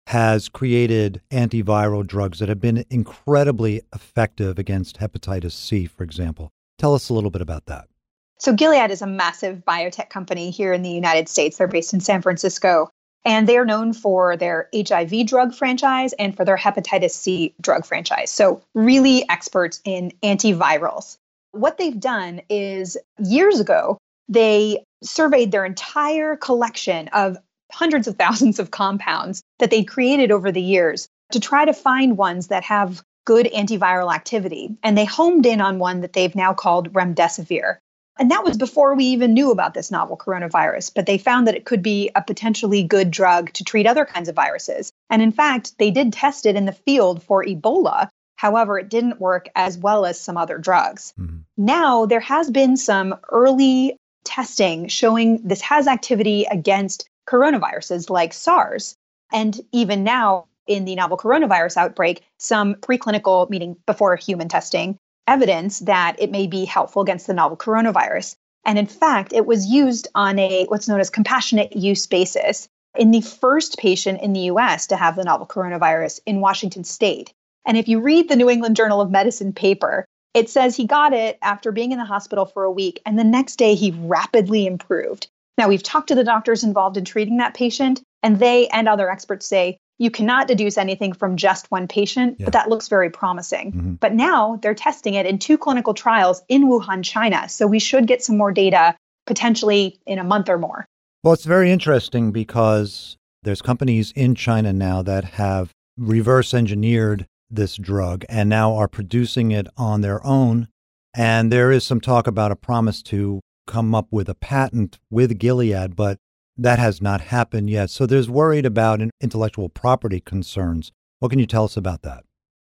has created antiviral drugs that have been incredibly effective against hepatitis C, for example. Tell us a little bit about that. So Gilead is a massive biotech company here in the United States. They're based in San Francisco, and they are known for their H I V drug franchise and for their hepatitis C drug franchise. So really experts in antivirals. What they've done is years ago, they surveyed their entire collection of hundreds of thousands of compounds that they'd created over the years to try to find ones that have good antiviral activity. And they homed in on one that they've now called remdesivir. And that was before we even knew about this novel coronavirus, but they found that it could be a potentially good drug to treat other kinds of viruses. And in fact, they did test it in the field for Ebola. However, it didn't work as well as some other drugs. Mm-hmm. Now, there has been some early testing showing this has activity against coronaviruses like SARS. And even now, in the novel coronavirus outbreak, some preclinical, meaning before human testing, evidence that it may be helpful against the novel coronavirus. And in fact, it was used on a what's known as compassionate use basis in the first patient in the U S to have the novel coronavirus in Washington State. And if you read the New England Journal of Medicine paper, it says he got it after being in the hospital for a week, and the next day he rapidly improved. Now, we've talked to the doctors involved in treating that patient, and they and other experts say you cannot deduce anything from just one patient, yeah. but that looks very promising. Mm-hmm. But now they're testing it in two clinical trials in Wuhan, China. So we should get some more data potentially in a month or more. Well, it's very interesting because there's companies in China now that have reverse engineered this drug and now are producing it on their own. And there is some talk about a promise to come up with a patent with Gilead, but that has not happened yet. So there's worried about intellectual property concerns. What can you tell us about that?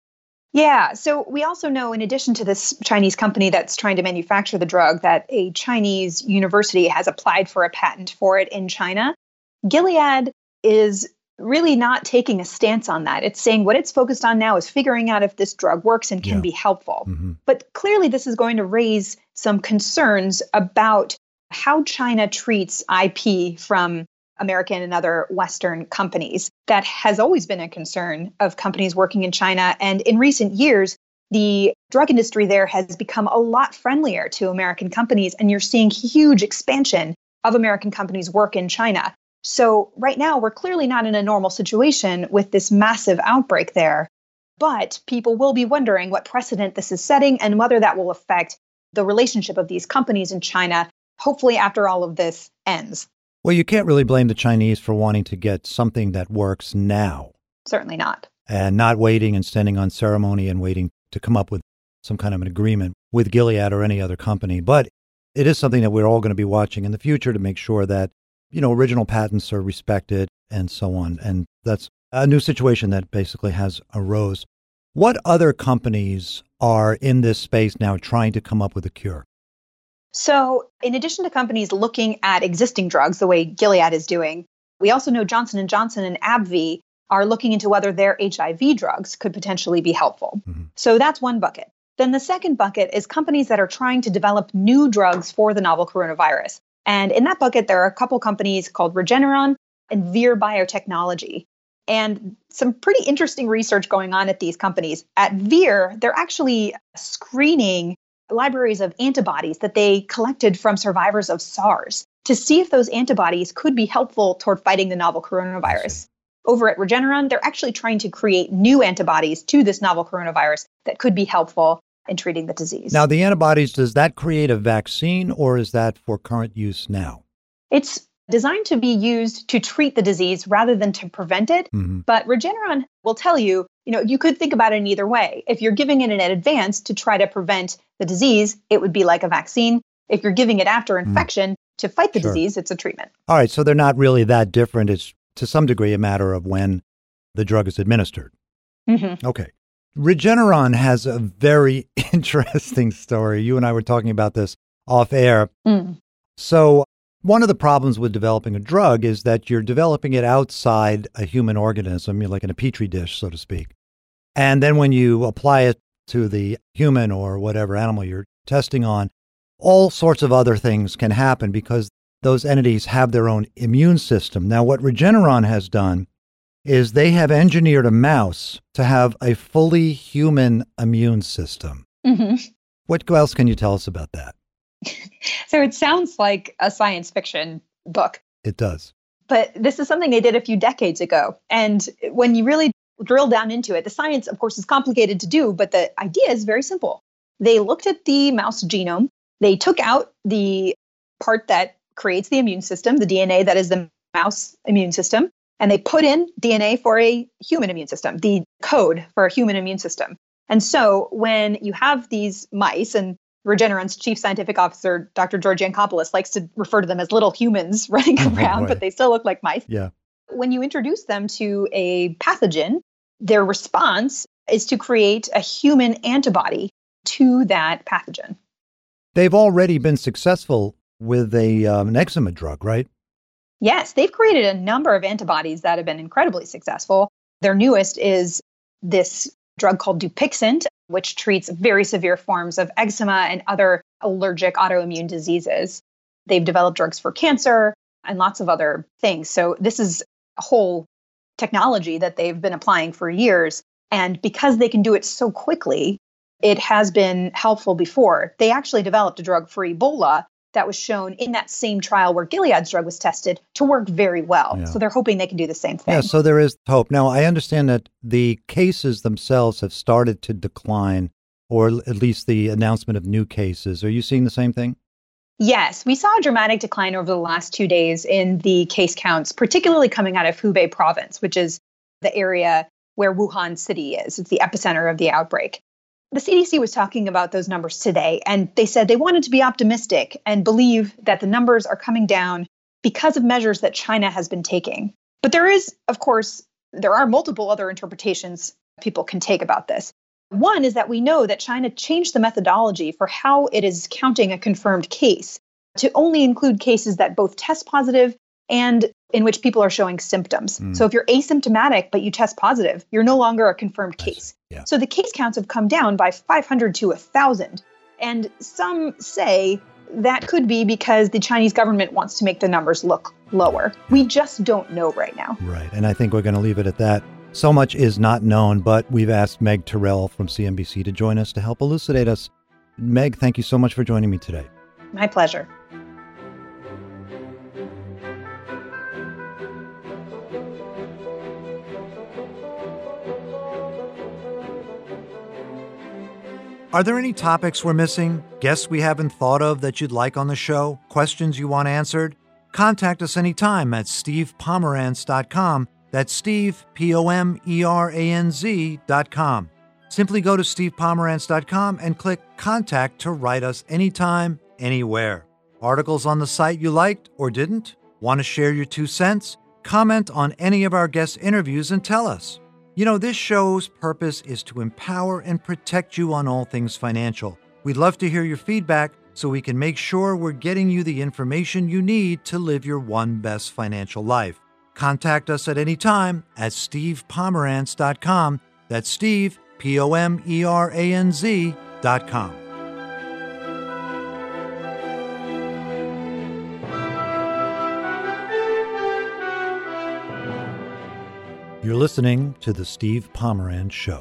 Yeah, so we also know, in addition to this Chinese company that's trying to manufacture the drug, that a Chinese university has applied for a patent for it in China. Gilead is really not taking a stance on that. It's saying what it's focused on now is figuring out if this drug works and can yeah. be helpful. Mm-hmm. But clearly this is going to raise some concerns about how China treats I P from American and other Western companies. That has always been a concern of companies working in China. And in recent years, the drug industry there has become a lot friendlier to American companies. And you're seeing huge expansion of American companies' work in China. So right now, we're clearly not in a normal situation with this massive outbreak there. But people will be wondering what precedent this is setting and whether that will affect the relationship of these companies in China, hopefully after all of this ends. Well, you can't really blame the Chinese for wanting to get something that works now. Certainly not. And not waiting and standing on ceremony and waiting to come up with some kind of an agreement with Gilead or any other company. But it is something that we're all going to be watching in the future to make sure that, you know, original patents are respected and so on. And that's a new situation that basically has arose. What other companies are in this space now trying to come up with a cure? So in addition to companies looking at existing drugs, the way Gilead is doing, we also know Johnson and Johnson and AbbVie are looking into whether their H I V drugs could potentially be helpful. Mm-hmm. So that's one bucket. Then the second bucket is companies that are trying to develop new drugs for the novel coronavirus. And in that bucket, there are a couple companies called Regeneron and Vir Biotechnology. And some pretty interesting research going on at these companies. At Vir, they're actually screening libraries of antibodies that they collected from survivors of SARS to see if those antibodies could be helpful toward fighting the novel coronavirus. Over at Regeneron, they're actually trying to create new antibodies to this novel coronavirus that could be helpful in treating the disease. Now, the antibodies, does that create a vaccine or is that for current use now? It's designed to be used to treat the disease rather than to prevent it. Mm-hmm. But Regeneron will tell you, you know, you could think about it in either way. If you're giving it in advance to try to prevent the disease, it would be like a vaccine. If you're giving it after infection mm. to fight the sure. disease, it's a treatment. All right. So they're not really that different. It's to some degree a matter of when the drug is administered. Mm-hmm. Okay. Regeneron has a very interesting story. You and I were talking about this off air. Mm. So one of the problems with developing a drug is that you're developing it outside a human organism, like in a petri dish, so to speak. And then when you apply it to the human or whatever animal you're testing on, all sorts of other things can happen because those entities have their own immune system. Now, what Regeneron has done is they have engineered a mouse to have a fully human immune system. Mm-hmm. What else can you tell us about that? So it sounds like a science fiction book. It does. But this is something they did a few decades ago. And when you really drill down into it, the science, of course, is complicated to do, but the idea is very simple. They looked at the mouse genome. They took out the part that creates the immune system, the D N A that is the mouse immune system, and they put in D N A for a human immune system, the code for a human immune system. And so when you have these mice, and Regeneron's chief scientific officer, Doctor George Yancopoulos, likes to refer to them as little humans running around, Right. but they still look like mice. Yeah. When you introduce them to a pathogen, their response is to create a human antibody to that pathogen. They've already been successful with a um, an eczema drug, right? Yes, they've created a number of antibodies that have been incredibly successful. Their newest is this drug called Dupixent, which treats very severe forms of eczema and other allergic autoimmune diseases. They've developed drugs for cancer and lots of other things. So this is a whole technology that they've been applying for years. And because they can do it so quickly, it has been helpful before. They actually developed a drug for Ebola that was shown in that same trial where Gilead's drug was tested to work very well. Yeah. So they're hoping they can do the same thing. Yeah, so there is hope. Now, I understand that the cases themselves have started to decline, or at least the announcement of new cases. Are you seeing the same thing? Yes, we saw a dramatic decline over the last two days in the case counts, particularly coming out of Hubei province, which is the area where Wuhan city is. It's the epicenter of the outbreak. The C D C was talking about those numbers today, and they said they wanted to be optimistic and believe that the numbers are coming down because of measures that China has been taking. But there is, of course, there are multiple other interpretations people can take about this. One is that we know that China changed the methodology for how it is counting a confirmed case to only include cases that both test positive and in which people are showing symptoms. Mm. So if you're asymptomatic but you test positive, you're no longer a confirmed case. Yeah. So the case counts have come down by five hundred to one thousand. And some say that could be because the Chinese government wants to make the numbers look lower. We just don't know right now. Right. And I think we're going to leave it at that. So much is not known, but we've asked Meg Terrell from C N B C to join us to help elucidate us. Meg, thank you so much for joining me today. My pleasure. Are there any topics we're missing, guests we haven't thought of that you'd like on the show, questions you want answered? Contact us anytime at steve pomeranz dot com. That's Steve, P O M E R A N Z dot com. Simply go to steve pomeranz dot com and click Contact to write us anytime, anywhere. Articles on the site you liked or didn't? Want to share your two cents? Comment on any of our guest interviews and tell us. You know, this show's purpose is to empower and protect you on all things financial. We'd love to hear your feedback so we can make sure we're getting you the information you need to live your one best financial life. Contact us at any time at steve pomeranz dot com. That's Steve, P O M E R A N Z dot com. You're listening to The Steve Pomeranz Show.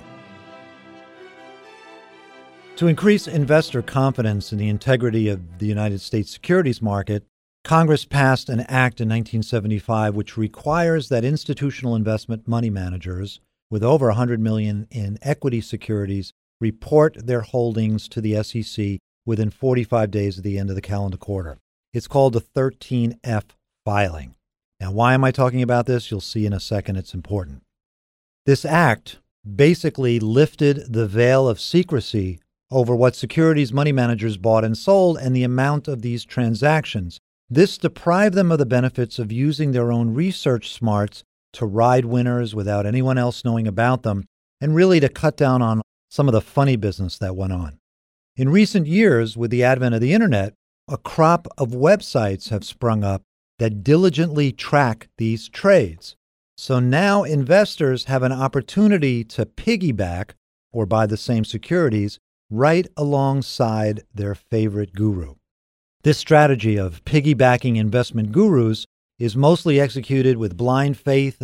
To increase investor confidence in the integrity of the United States securities market, Congress passed an act in nineteen seventy-five which requires that institutional investment money managers with over one hundred million dollars in equity securities report their holdings to the S E C within forty-five days of the end of the calendar quarter. It's called the thirteen F filing. Now, why am I talking about this? You'll see in a second. It's important. This act basically lifted the veil of secrecy over what securities money managers bought and sold and the amount of these transactions. This deprived them of the benefits of using their own research smarts to ride winners without anyone else knowing about them, and really to cut down on some of the funny business that went on. In recent years, with the advent of the internet, a crop of websites have sprung up that diligently track these trades. So now investors have an opportunity to piggyback or buy the same securities right alongside their favorite guru. This strategy of piggybacking investment gurus is mostly executed with blind faith and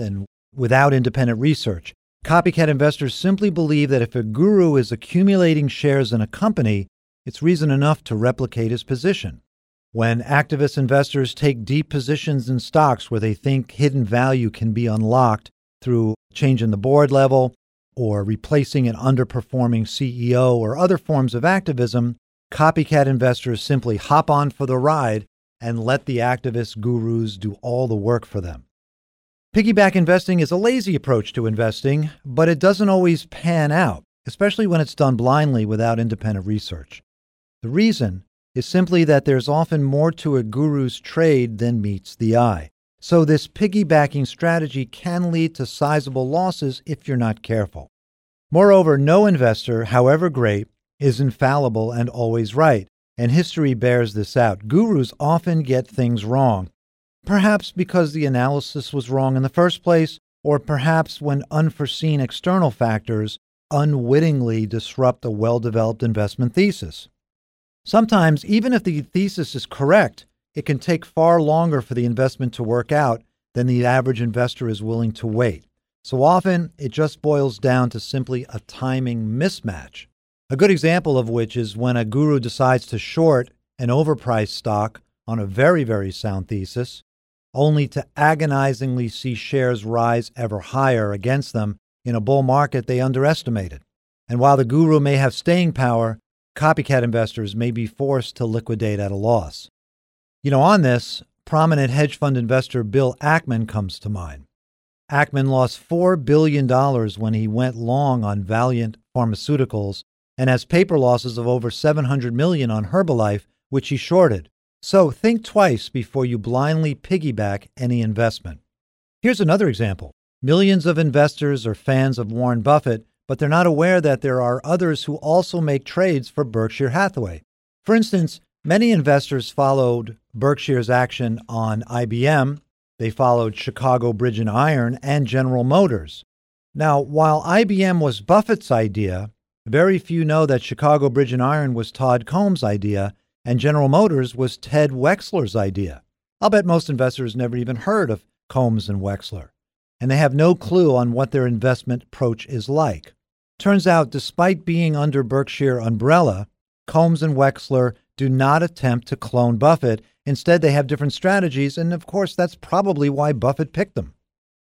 without independent research. Copycat investors simply believe that if a guru is accumulating shares in a company, it's reason enough to replicate his position. When activist investors take deep positions in stocks where they think hidden value can be unlocked through change in the board level or replacing an underperforming C E O or other forms of activism, copycat investors simply hop on for the ride and let the activist gurus do all the work for them. Piggyback investing is a lazy approach to investing, but it doesn't always pan out, especially when it's done blindly without independent research. The reason is simply that there's often more to a guru's trade than meets the eye. So this piggybacking strategy can lead to sizable losses if you're not careful. Moreover, no investor, however great, is infallible and always right, and history bears this out. Gurus often get things wrong, perhaps because the analysis was wrong in the first place, or perhaps when unforeseen external factors unwittingly disrupt a well-developed investment thesis. Sometimes, even if the thesis is correct, it can take far longer for the investment to work out than the average investor is willing to wait. So often, it just boils down to simply a timing mismatch. A good example of which is when a guru decides to short an overpriced stock on a very, very sound thesis, only to agonizingly see shares rise ever higher against them in a bull market they underestimated. And while the guru may have staying power, copycat investors may be forced to liquidate at a loss. You know, on this, prominent hedge fund investor Bill Ackman comes to mind. Ackman lost four billion dollars when he went long on Valeant Pharmaceuticals and has paper losses of over seven hundred million dollars on Herbalife, which he shorted. So think twice before you blindly piggyback any investment. Here's another example. Millions of investors are fans of Warren Buffett, but they're not aware that there are others who also make trades for Berkshire Hathaway. For instance, many investors followed Berkshire's action on I B M. They followed Chicago Bridge and Iron and General Motors. Now, while I B M was Buffett's idea, very few know that Chicago Bridge and Iron was Todd Combs' idea and General Motors was Ted Wexler's idea. I'll bet most investors never even heard of Combs and Wexler, and they have no clue on what their investment approach is like. Turns out, despite being under Berkshire umbrella, Combs and Wexler do not attempt to clone Buffett. Instead, they have different strategies, and of course, that's probably why Buffett picked them.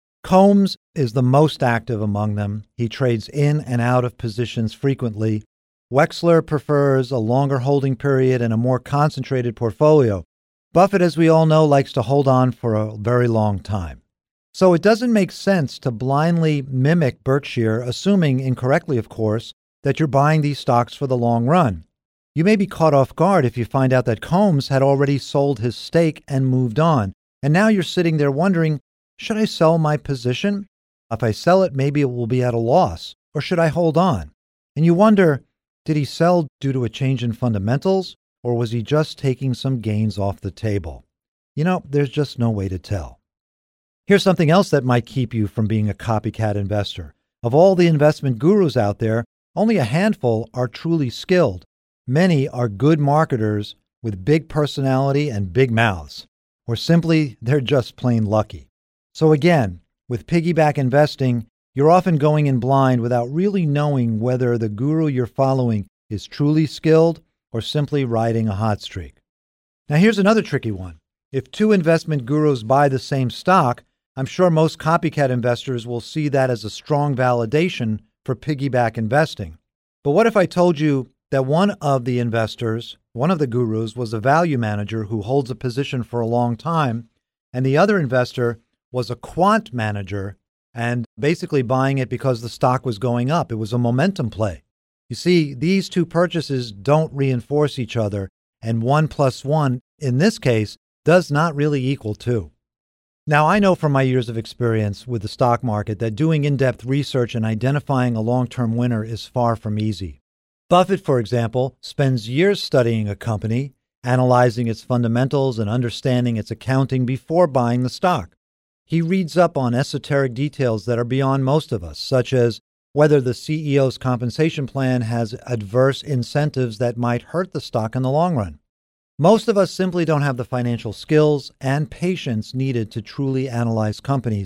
Combs is the most active among them. He trades in and out of positions frequently. Wexler prefers a longer holding period and a more concentrated portfolio. Buffett, as we all know, likes to hold on for a very long time. So it doesn't make sense to blindly mimic Berkshire, assuming incorrectly, of course, that you're buying these stocks for the long run. You may be caught off guard if you find out that Combs had already sold his stake and moved on, and now you're sitting there wondering, should I sell my position? If I sell it, maybe it will be at a loss, or should I hold on? And you wonder, did he sell due to a change in fundamentals, or was he just taking some gains off the table? You know, there's just no way to tell. Here's something else that might keep you from being a copycat investor. Of all the investment gurus out there, only a handful are truly skilled. Many are good marketers with big personality and big mouths, or simply they're just plain lucky. So again, with piggyback investing, you're often going in blind without really knowing whether the guru you're following is truly skilled or simply riding a hot streak. Now here's another tricky one. If two investment gurus buy the same stock, I'm sure most copycat investors will see that as a strong validation for piggyback investing. But what if I told you that one of the investors, one of the gurus, was a value manager who holds a position for a long time, and the other investor was a quant manager and basically buying it because the stock was going up? It was a momentum play. You see, these two purchases don't reinforce each other, and one plus one, in this case, does not really equal two. Now, I know from my years of experience with the stock market that doing in-depth research and identifying a long-term winner is far from easy. Buffett, for example, spends years studying a company, analyzing its fundamentals and understanding its accounting before buying the stock. He reads up on esoteric details that are beyond most of us, such as whether the C E O's compensation plan has adverse incentives that might hurt the stock in the long run. Most of us simply don't have the financial skills and patience needed to truly analyze companies,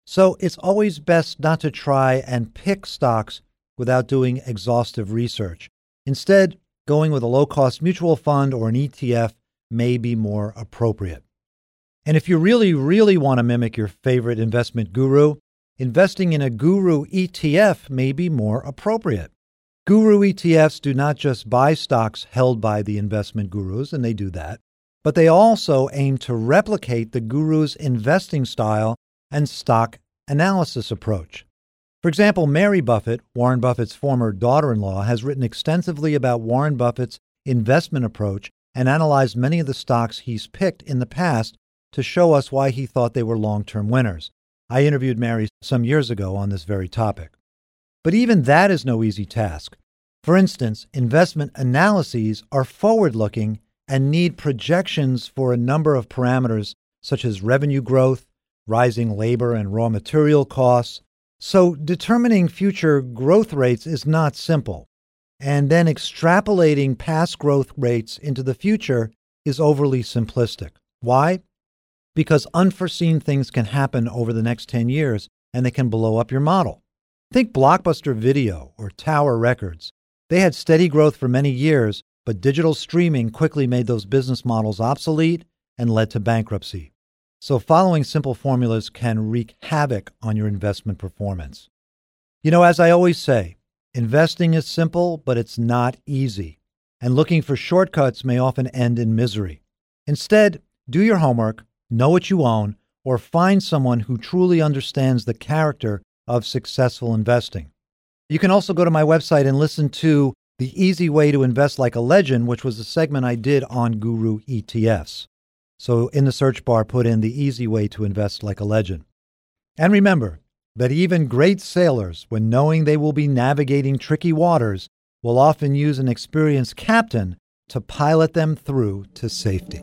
So it's always best not to try and pick stocks without doing exhaustive research. Instead, going with a low-cost mutual fund or an E T F may be more appropriate. And if you really, really want to mimic your favorite investment guru, investing in a guru E T F may be more appropriate. Guru E T Fs do not just buy stocks held by the investment gurus, and they do that, but they also aim to replicate the guru's investing style and stock analysis approach. For example, Mary Buffett, Warren Buffett's former daughter-in-law, has written extensively about Warren Buffett's investment approach and analyzed many of the stocks he's picked in the past to show us why he thought they were long-term winners. I interviewed Mary some years ago on this very topic. But even that is no easy task. For instance, investment analyses are forward-looking and need projections for a number of parameters such as revenue growth, rising labor and raw material costs. So determining future growth rates is not simple. And then extrapolating past growth rates into the future is overly simplistic. Why? Because unforeseen things can happen over the next ten years and they can blow up your model. Think Blockbuster Video or Tower Records. They had steady growth for many years, but digital streaming quickly made those business models obsolete and led to bankruptcy. So following simple formulas can wreak havoc on your investment performance. You know, as I always say, investing is simple, but it's not easy. And looking for shortcuts may often end in misery. Instead, do your homework, know what you own, or find someone who truly understands the character of successful investing. You can also go to my website and listen to The Easy Way to Invest Like a Legend, which was a segment I did on Guru E T Fs. So in the search bar, put in The Easy Way to Invest Like a Legend. And remember that even great sailors, when knowing they will be navigating tricky waters, will often use an experienced captain to pilot them through to safety.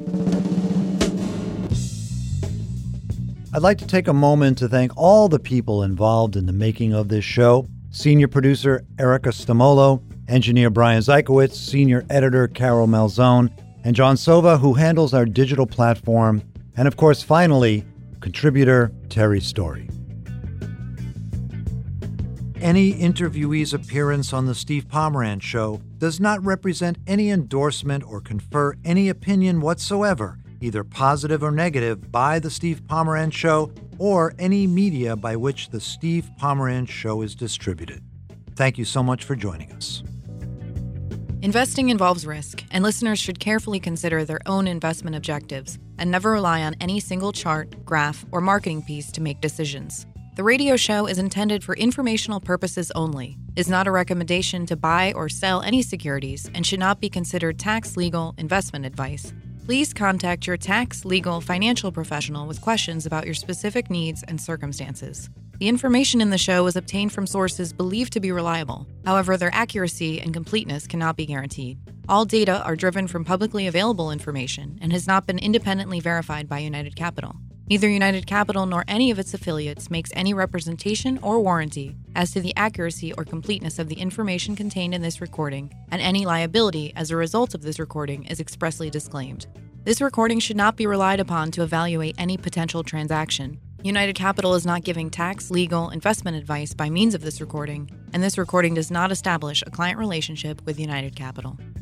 I'd like to take a moment to thank all the people involved in the making of this show. Senior producer Erica Stamolo, engineer Brian Zykowitz, senior editor Carol Malzone, and John Sova, who handles our digital platform, and of course, finally, contributor Terry Story. Any interviewee's appearance on The Steve Pomerantz Show does not represent any endorsement or confer any opinion whatsoever, either positive or negative, by The Steve Pomerantz Show or any media by which The Steve Pomerantz Show is distributed. Thank you so much for joining us. Investing involves risk, and listeners should carefully consider their own investment objectives and never rely on any single chart, graph, or marketing piece to make decisions. The radio show is intended for informational purposes only, is not a recommendation to buy or sell any securities, and should not be considered tax, legal, investment advice. Please contact your tax, legal, financial professional with questions about your specific needs and circumstances. The information in the show is obtained from sources believed to be reliable. However, their accuracy and completeness cannot be guaranteed. All data are driven from publicly available information and has not been independently verified by United Capital. Neither United Capital nor any of its affiliates makes any representation or warranty as to the accuracy or completeness of the information contained in this recording, and any liability as a result of this recording is expressly disclaimed. This recording should not be relied upon to evaluate any potential transaction. United Capital is not giving tax, legal, investment advice by means of this recording, and this recording does not establish a client relationship with United Capital.